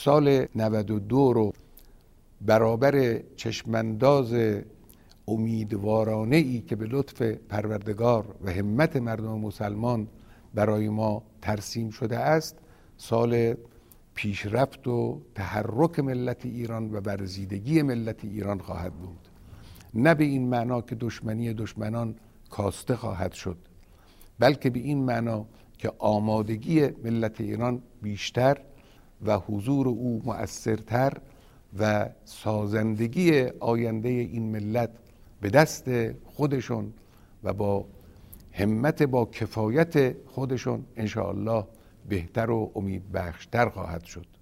سال 92 رو برابر چشمانداز امیدوارانه ای که به لطف پروردگار و همت مردم مسلمان برای ما ترسیم شده است، سال پیشرفت و تحرک ملت ایران و برزیدگی ملت ایران خواهد بود. نه به این معنا که دشمنی دشمنان کاسته خواهد شد، بلکه به این معنا که آمادگی ملت ایران بیشتر و حضور او مؤثرتر و سازندگی آینده این ملت به دست خودشون و با همت با کفایت خودشون انشاءالله بهتر و امیدبخشتر خواهد شد.